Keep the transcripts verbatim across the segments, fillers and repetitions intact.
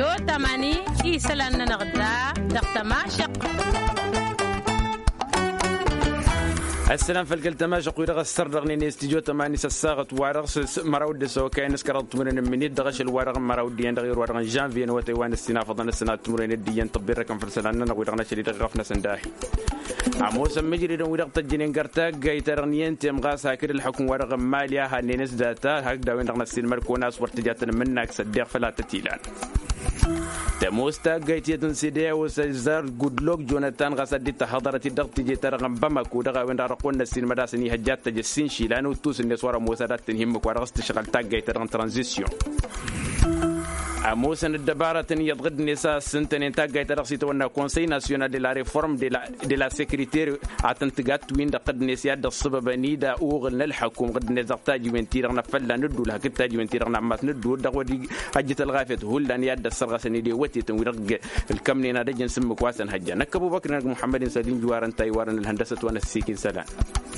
استديو تماني إيسلان نغدا دقت ماشق السلام فالكل تماشق ويرغ السر رغني استديو تماني سساغت وارغ مراود سو كاين سكرت من مني دغش الوارغ مراود ديان دغير وارغ جانفي وتايوان السنه فضل السنه تمرين ديان طبير رقم فرسلنا ويرغنا شري غفنا سنداحي عموس مجري ويرغ تجنين قرتا جايترنيين تم غاس هاكر الحكم ورغ ماليا هانينس داتا هكذا وين رغنا السين مركوناس ورتجاتنا منك صدق فلا تتيلان تموستا جايتي تنسيديا وسيزار جودلوك جوناتان غاسدي تحضرتي دغتي جي ترغم بمكو دغا وين رقون السين مداسني هجات تجسين شيلانو توس الناس ورا موسادات تنهمك ورغ استشغل تاج جاي ترغم ترانزيسيون عموسن الدبارة يضغط النساء سنتين انتاج جاي ترغسي تونا كونسي ناسيونال دي لا ريفورم دي لا دي لا سيكريتير عتنتقات وين قد نسياد الصبب نيدا اوغل الحكوم قد نزقتاج وين تيرغنا فلا ندو لها كتاج وين تيرغنا عمات ندو دغ ودي حجه الغافت هولان ياد السرغسني دي وتي تنويرق الكمنينا دجن سم كواسن حجه نك ابو بكر محمد سليم جوارن تايوان الهندسه وانا السيكين سلام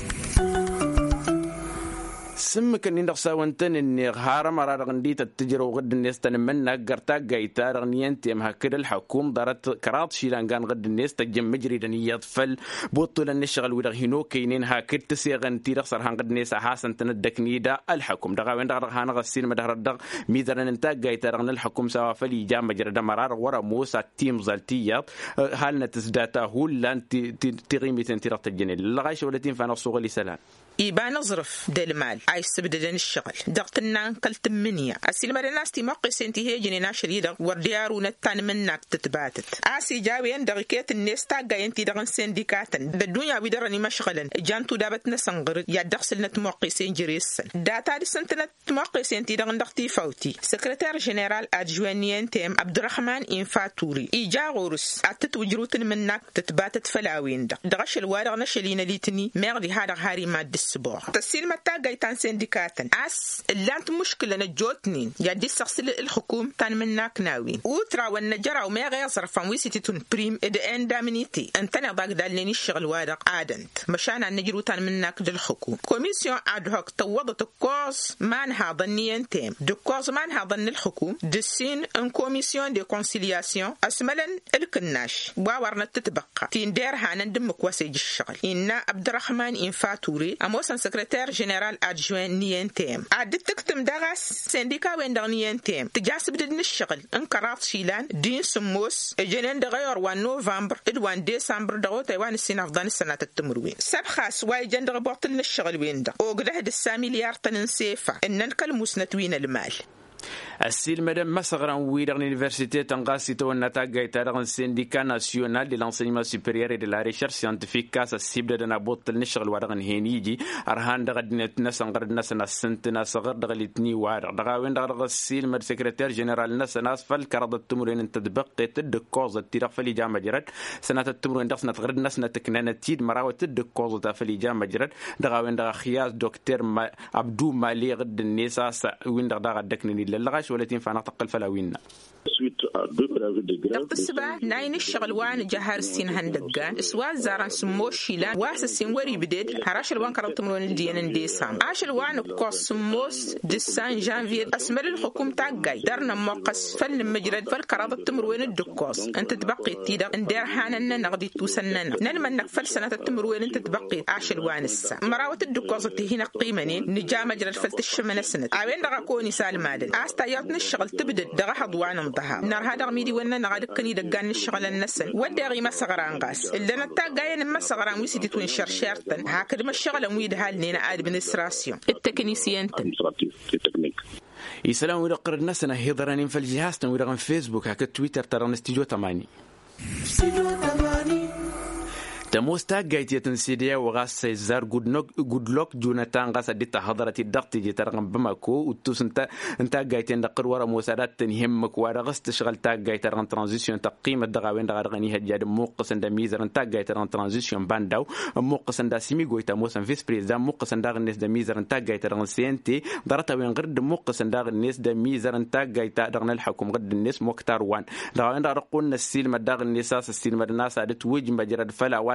سمك إني نقصا وانتن إني هارم على رغندي تتجر وغد الناس تنمنا قرتا جايتا رغنيان تيم هكذا الحكوم دارت كرات شيلان كان غد الناس تجم مجري دني يطفل بطل النشغل ورغينو كينين هكذا تسيغن تيرخسر هان غد الناس حاسن تندكني دا الحكوم دغا وين دغ هان غسين مدهر الدغ ميزان انتا جايتا رغن الحكوم سوا فلي جام مجرى دمرار ورا موسى تيم زالتيات هالنا تزداتا هولان تغيمي تنتيرق الجنين لغايش ولتين فانا صوغلي سلام يبان نظرف ديال المال عايز تبدل الشغل دقتنا كلت منيا السلمة الناس تمقي سنتي هي جنينا شريدة ورديارو نتان منك تتباتت عاسي جاوين دقيقات الناس تاقا ينتي دغن سنديكاتا بالدنيا بيدرني مشغلا جانتو دابت نسنغر يا دخسل نتمقي سنجريس داتا دي سنتنا تمقي سنتي دغن دقتي فوتي سكرتير جنرال ادجوانيين تيم عبد الرحمن انفاتوري ايجا غورس اتت وجروتن منك تتباتت فلاوين دق دغش الوارغ نشلينا ليتني مغدي هذا هاري ماد السبوع تسيل متى جايتان سندكاتن اس لانت مشكله نجوتني يا دي سخسل الحكومه تان منك ناوي وترا والنجرا وما غير صرفان ويسيتون بريم اد ان دامينيتي انت انا باقدالني الشغل وادق عادنت مشان نجرو تان منك الحكومه كوميسيون اد هوك توضت الكورس مان هذا النين تيم دو كورس مان هذا الحكومه دسين ان كوميسيون دي كونسيلياسيون اسملا الكناش واورنا تتبقى تندير هاندم كواسيج الشغل ان عبد الرحمن انفاتوري موسن سكرتير جنرال ادجوان نيان تيم عدت تكتم دغاس سنديكا وين دغنيان تيم تجاسب دن الشغل انقراض شيلان دين سموس جنين دغير وان نوفمبر ادوان ديسمبر دغو تايوان السنه افضل السنه التمروين سب خاص واي جندغ بوطل الشغل وين دغ وقده السا مليار طن سيفا ان الكلموس نتوين المال السيل مدام مسغران ويرغ l'université تنغاسي تونا تاغاي تارغ syndicat national de l'enseignement supérieur et de la recherche scientifique كاس السيبدا دنا بوتل نشغل ورغن هينيجي ارهان دغ دنت نسنغر نسنا سنتنا صغر دغ لتني وارغ دغ وين دغ السيل مد سكرتير جنرال نسنا فل كرد التمرين انت دبق تد كوز التيرق فلي جام جرد سنه التمرين دغ سنه غرد نسنا تكننا تيد مراو تد كوز فلي جام جرد دغ وين دغ خياس دكتور عبدو مالي غد النساس وين دغ دغ دكني للغاش ولتين فانا تقل فلاوينا دقت السبع ناين الشغل وان جهار السين هندقان اسوا زاران سمو شيلان واس السين وري بديد هراش الوان كربت مرون الديان ديسام عاش الوان كوس سموس ديسان جانفير اسمر الحكومه تاعي درنا موقس فل مجرد فل كربت تمروين الدكوس انت تبقي تيدا ندير حاننا نغدي توسننا نلمن نقفل سنه التمروين انت تبقي عاش الوان السا مراوت الدكوس هنا قيمني نجا مجرد فلت الشمن سنه اوين دغا كوني سالمادن استاياتنا الشغل تبدد دغا حضوان انتهى نار هذا ميدي وانا نغادكني دغان الشغل النسن وداغي ما صغران غاس الا نتا غاين ما صغران ويسيتي تون شرشرتن هكذا ما الشغل ويد هالنينا ادمنستراسيون التكنيسيان يسلام ويرقر الناس انا هضرانين في الجهاز ويرغن فيسبوك هكا تويتر ترى استديو ثمانية تموستا جايتي تنسيديا وغاس سيزار جودنوك جودلوك جوناتان غاس دي تحضرتي الضغط جي ترغم بماكو وتوس انت انت جايتي ندقر ورا موسادات تنهمك ورا غاس تشغل تا جايتي ران ترانزيسيون تقييم الدغاوين دغرغني هجاد موقس اند ميزر انت جايتي ران ترانزيسيون بانداو موقس اند سيمي غويتا موسن فيس بريزيدان موقس اند الناس د ميزر انت جايتي ران سينتي درتا وين غرد موقس اند الناس د ميزر انت جايتي دغنا الحكم غد الناس مختار وان دغاوين دغقون السيل مداغ الناس السيل مدناس ادت وج مجرد فلا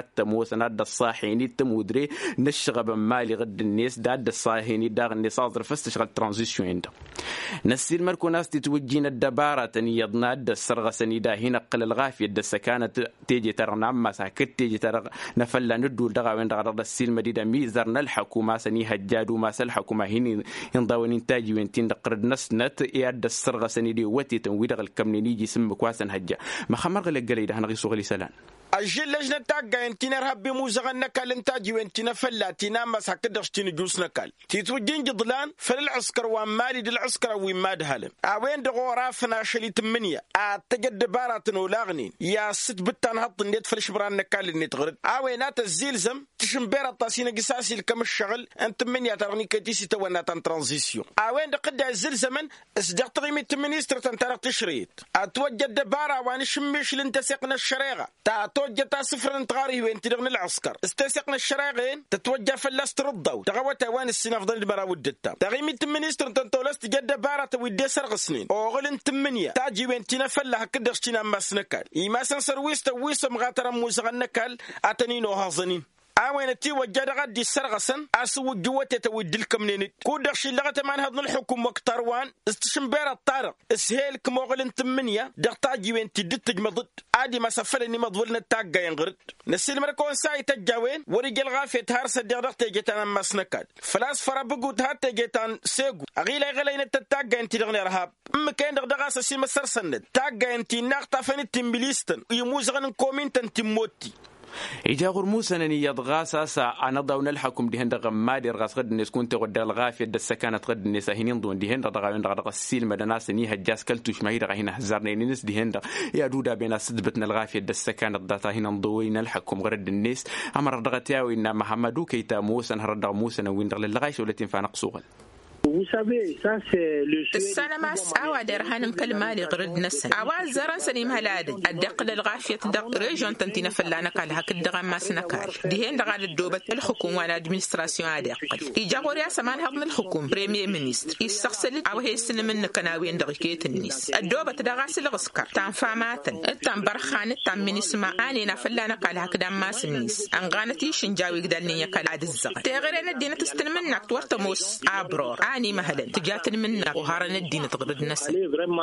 تموسنا دا الصاحيني تمودري نشغب مالي غد الناس دا الصاحيني دا الناس أصدر فاستشغل ترانزيشن عنده نسير مركو ناس تتوجين الدبارة يضنا دا السرغة سنيدا هنا قل الغافية دا سكانة تيجي ترى نعم ساكت تيجي ترى نفلا ندو دغا وين دغا السيل مديدا ميزرنا الحكومة سني هجادو ما الحكومة هني ينضاون إنتاجي وينتين دقرد نسنت ياد السرغة سنيدي وتي تنويد الكمني نيجي سم كواسن هجا ما خمر غلق قليدا هنغي سوغلي سلان أجل لجنة تاقا انتنا رهب بموزغن نكال انتاجي وانتنا فلاتنا ما ساكدرش تنجوس نكال تيتوجين جضلان فللعسكر ومالي دي العسكر وماد هالم اوين دغو رافنا شلي تمنية اتجد بارات ولاغنين يا ست بتان هط نيت فلشبران نكال اللي تغرد اوينات الزيلزم تشمبير الطاسينة قساسي لكم الشغل انت تمنية ترغني كتيسي توانا تان ترانزيسيون اوين دقدا الزلزمن اسدق تغيمي تمنيستر تنترق تشريط اتوجد دبارة وان شميش لنتسقنا الشريغة توجه صفر انتغاري وين تدغن العسكر استسقنا الشراغين تتوجه فلاس تردو تغوت اوان السنه فضل البراود التام تغيمي تمنيستر تنتولس تجد بارة ودي سرق سنين اوغل تمنيه تاجي وين تنفلها كدغ تشينا ماسنكال ايما سنسر ويست ويس مغاتر موزغنكال اتنين وهازنين اوين تي وجد غدي السرغسن اسو جوته تودي الكمنين كودخشي لغه مان هذن الحكم وقتروان استشمبير الطارق اسهيل كموغل تمنيه دغتاجي وين تدت تجمض عادي ما سفلني مضولنا تاغا ينغرد نسيل مركون ساي تجاوين ورجل غافيت هارس دغت جيتان مسنكاد فلاس فربغو تات جيتان سيغو اغيلا غلين تتاغا انت دغني رهاب ام كاين دغدغاس سي مسرسند تاغا انت ناقطه فني تمبليستن يموزغن كومينتن تيموتي إجا غرموسا نني يضغاس أسا أنا ضاون الحكم دهن دغم مادي رغاس غد الناس كنت غد الغافية دس سكانت غد الناس هنين دون دهن دغاوين دغا السيل مدناس نيها جاس كلتوش ما هي دغا هنا هزارنا نينس دهن دغ يا دودا بين سدبتنا الغافية دس سكانت داتا هنا نضوين الحكم غرد الناس أمر دغا تاوي إن محمدو كيتا موسى هرد دغ موسى نوين دغ للغايش ولتين فانقصوغل السلاماس أو درهان كلمة لغرد نسن أواز زرن سنيم هلاد الدق للغافية دق ريجون تنتين فلانا قال هك الدغم ما سنكال دهين دغا للدوبة الحكومة والادمنستراسيون عادق إجاغوريا سمان هضن الحكومة بريمير مينيستر يستغسل أو هي السنة من كناوين دغيكيت النيس الدوبة دغا سلغسكر تان فاماتن التان برخان التان مينيسما آنينا فلانا قال هك دام ما سنيس أنغانتي شنجاوي قدالني يكال عاد الزغل تغيرين الدينة تستلمنك تورتموس أبرور آني مهلا تجاتن منا وهارن الدين تغرد نسل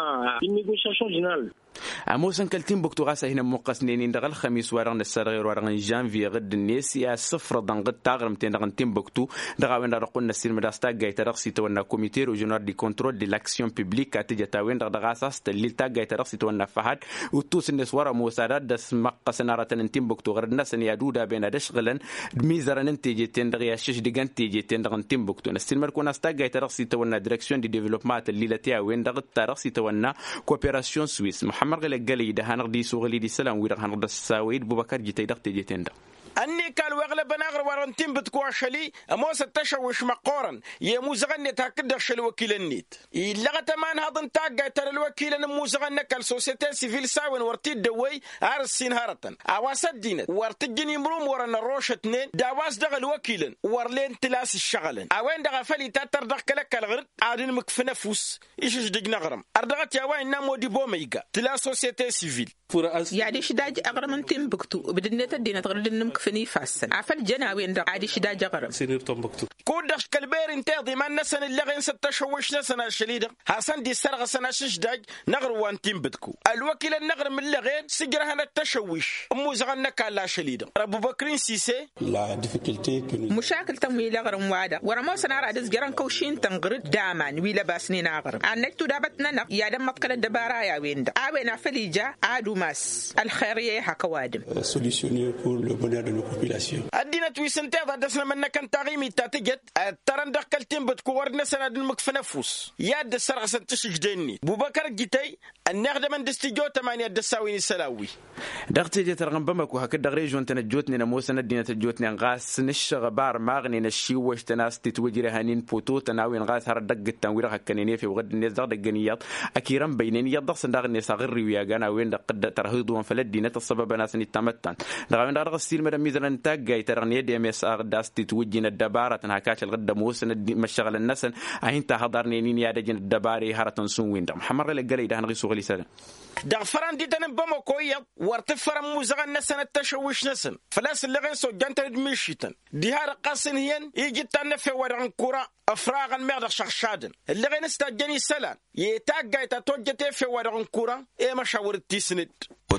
أموسن كالتين بوكتو غاسا هنا موقسنين دغ الخميس ورغن السرغير ورغن جانفي غد الناس يا صفر دغ تاغرم تين دغ تين بوكتو دغ وين رقنا السير مداستا جايت رقسي تونا كوميتي ريجونال دي كنترول دي لاكسيون بوبليك اتجتا وين دغ غاسا تليل تا جايت رقسي تونا فهد وتوس الناس ورا موسادات دس مقسنا رتن تين بوكتو غرد الناس يا دودا بين دشغلن ميزرن انتيجي تين دغ يا شش دغ انتيجي تين دغ تين بوكتو السير مركونا ستا جايت رقسي تونا ديريكسيون دي ديفلوبمنت الليلتي وين دغ ترقسي تونا كوبيراسيون سويس محمد قال ده هنقدي سوغلي دي سلام ويرغ هنقدر الساويد بوبكر جيتي دقتي جيتين ده أني قال وأغلب ناغر ورنتين بتكواشلي أموس التشوش مقورن يموزغن تاكد شل وكيل النيت إلا تمان هذا تاجا ترى الوكيل الموزغن كال سوسيتي سيفيل ساون ورتي دوي أرسين هارتن أواسد دينت ورتجني مروم ورن الروش اثنين داواس دغ الوكيل ورلين تلاس الشغلن أوين دغ فلي تاتر دغ كلك الغرد عادن مكفنا فوس إيش دق نغرم أردغت يا وين نامو دي بوميجا تلا سوسيتي سيفيل يعني شداج أغرم تيمبكتو بدنيت الدين تغرد النمكفني فاسن عفل جناوين دغ عادي شداج أغرم سينير تمبكتو كودش كالبير انتاضي ما نسن اللغين ستشوش نسن الشليدة حسن دي سرغ سنة شداج نغر وان تيمبتكو الوكيل النغر من اللغين سجرها التشوش موزغنك على شليدة أبو بكرين سيسي مشاكل تمويل أغرم وادا ورمو سنارة عدس جران كوشين تنغرد دامان ويلا باسنين أغرم أنك تدابتنا نق يا دم مبكال الدبارة يا وين دا آوين أفليجا عادو ماس الخيرية حكوادم الدينة تويسنتي ضدسنا منك أن تغيمي تاتجت ترى دخل تيمبت كوردنا سنة المكفنفوس يا دسرغ سنتشج ديني بوبكر جيتي النخدم من دستيجو تمانية دساوين السلاوي دغتي جت رغم بمك وهكذا ريجون تنجوتني نموس ندينا تجوتني غاس نشغ بار ماغني نشي واش تناس تتوجري هانين بوتو تناوين غاس هر دق التنوير هكنيني في وغد الناس دغ دغنيات اكيرم بينين يضغ صندغ الناس غير ويا غنا وين دق ترهيض فلدينا السبب ناس نتمتن دغ وين دغ السيل مدام ميزان تاجي ترني دي مس أغداس تتوجين الدبارة تنهكاش الغدة موسن مشغل النسن أهين تحضرني نين يا دجين الدباري هارتن سوين دم حمر لك قلي ده هنغي سوغلي سنة دغفران دي تن بمو كويا ورتفرم موزغن نسن التشويش نسن فلاس اللي غين سو جانت مشيتن دي هار قاسن هين يجي تنفي ورن كورا افراغ المغد شخشادن اللي غين استجني سلان يتاغاي تتوجتي في ورن كورا اي مشاور تيسند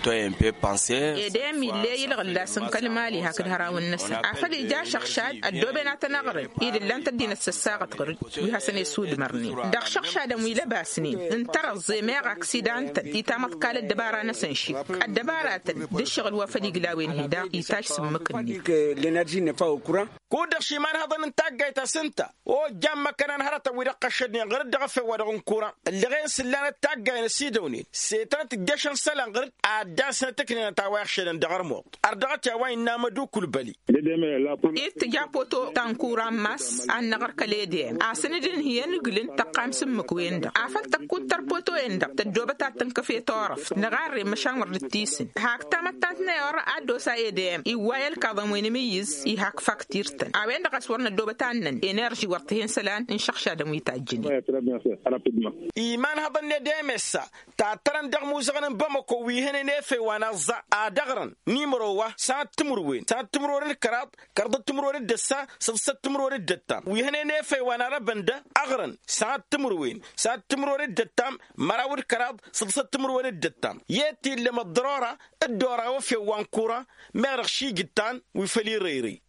إدام اللي يلغى سن كلمة لي هكذا هراو الناس عفدي جا شخشاد الدوبنا تنغرب إذا لن تدين السساقة تغرب ويحسن يسود مرني دغ شخشاد ويلا باسنين انترى الزماغ اكسيدانت يتامت قال الدبارة نسنشي الدبارات دي الشغل وفدي قلاوين هدا يتاج سمكني الانرجي نفاو كورا كود شيمان هذا نتاغاي تسنتا او جام مكان هرتا ويرق شدني غير دغف ودغن كورا اللي غين سلانه تاغاي نسيدوني سيتات جشن سلان غير اداسنا تكنينا تاواخشن دغرمو اردغت وين نامدو كل بالي اتجابوتو تانكورا ماس ان نغر كليدي اسندين هي نغلن تقام سمك ويندا عفل تكو تربوتو اندا تدوبتا تنكفي طرف نغاري مشان ورتيسن هاك تمتاتنا يور ادو سايديم اي وايل كاظم وين ميز اي هاك فاكتيرتن اوين دغس ورنا دوبتانن انرجي ورتهين سلان ان شخشا دم يتاجني ايمان هذا ندمسا تاترن دغ موزغن بمكو ويهن نفي وانا ز ادغرن نيمرو سات تمروين سات تمرور الكراد كرد تمرور الدسا سبسة تمرور الدتام ويهن نفي وانا ربنده اغرن سات تمروين سات تمرور الدتام مراور كراد سبسة تمرور الدتام ياتي لما الضرورة الدورة وفي وانكورا مرخشي جتان ويفلي ريري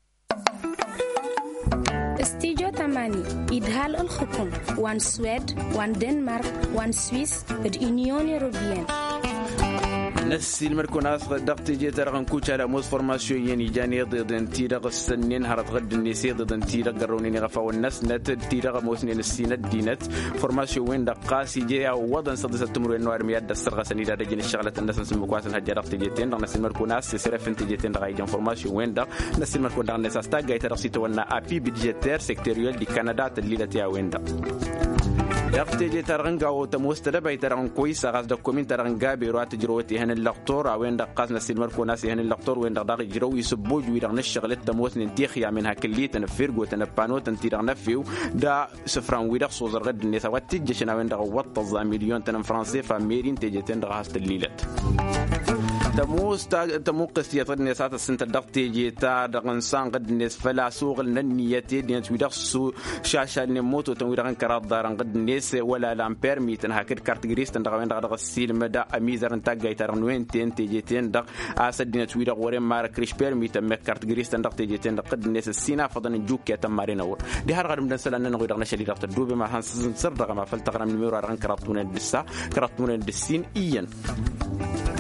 استيجو تماني إدهال الحكم وان سويد وان دنمارك وان سويس اليونيون أوروبيين نسي المركوناس دقت جيت رغن كوتشا لا موس فورماسيون يعني جاني ضد انتيرا السنين هرت غد النسي ضد انتيرا قروني غفا والناس نت تيرا موسنين السينة دينت فورماسيون وين دقاسي جي او وضن صدس التمر انوار مياد السرغه سنيدا دجن الشغله الناس نسمكواس الهجر دقت جيتين نسي المركوناس سيرف انت جيتين غايجن فورماسيون وين دق نسي المركون دق نسا ستا جاي ترسيت ونا ابي بيدجيتير سيكتوريال دي كندا تليلتي وين دق دقت جيت رغن او تموستدا بيترغن كويس غاز دوكومنت رغن بيروات جروتي هن اللقطور وين دقاس نسي المركوناس هن اللقطور وين دق جرو يسبوج ويرغن الشغله تموس ننتيخيا منها كليه تنفرغو تنبانو تنتيرغ نفيو دا سفران ويدق صوزر غد النسا واتجشنا وين دق وط مليون تن فرنسي فاميرين تيجتين دغاس الليلت تموس تمو قصية النسات السنة دقتي جيتا دقن سان قد الناس فلا سوق النيتي دين تويدق سو شاشة نموت وتويدقن كرات دارن قد الناس ولا لامبير ميتن هاكر كارت جريس تندقين دق السيل مدى أميزر انتاج ترن وين تين تيجتين دق أسد دين تويدق ورين مار كريش بير ميتن مك كارت جريس تندق تيجتين دق قد الناس السينا فضن جوك يتمارين اور دي هرغر من سلا نغوي دقنا شلي دقت دوبي ما هنسن سر دق ما فلتقنا من ميرو ران كراتون الدسا كراتون الدسين إيان